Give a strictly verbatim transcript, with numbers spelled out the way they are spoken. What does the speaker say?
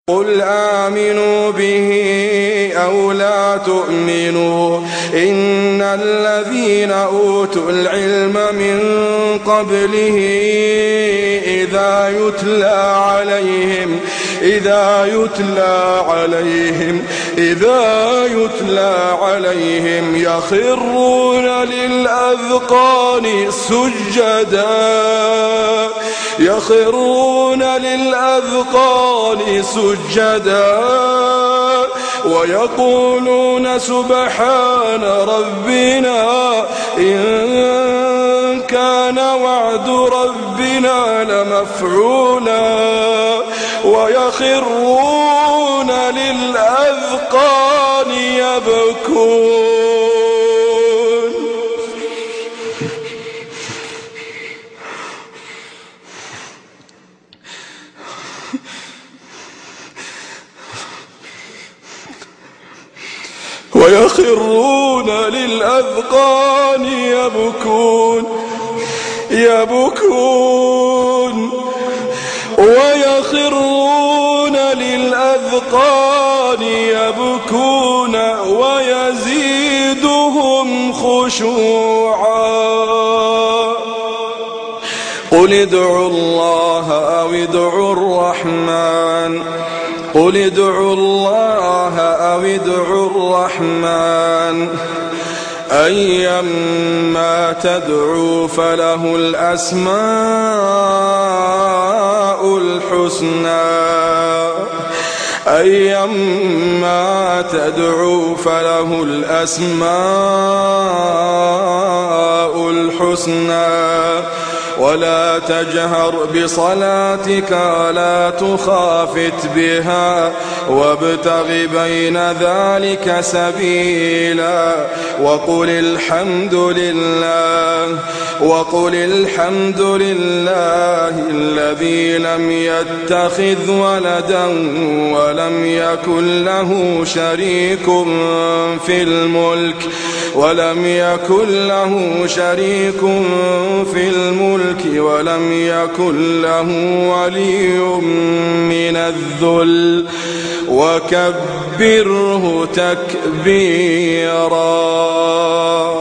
قل آمنوا به أو لا تؤمنوا إن الذين أوتوا العلم من قبله إذا يتلى عليهم إذا يتلى عليهم إذا يتلى عليهم يخرون للأذقان سجدا يخرون للأذقان سجدا ويقولون سبحان ربنا إن كان وعد ربنا لمفعولا ويخرون للأذقان يبكون ويخرون للأذقان يبكون يبكون ويخرون للأذقان يبكون ويزيدهم خشوعا قل ادعوا الله أو ادعوا الرحمن قل ادعوا الله أو ادعوا الرحمن أيما تدعوا فله الأسماء الحسنى أيما تدعوا فله الأسماء الحسنى ولا تجهر بصلاتك ولا تخافت بها وابتغ بين ذلك سبيلا وقل الحمد لله وقل الحمد لله الذي لم يتخذ ولدا ولم يكن له شريك في الملك ولم يكن له شريك في الملك ولم يكن له ولي من الذل وكبره تكبيرا.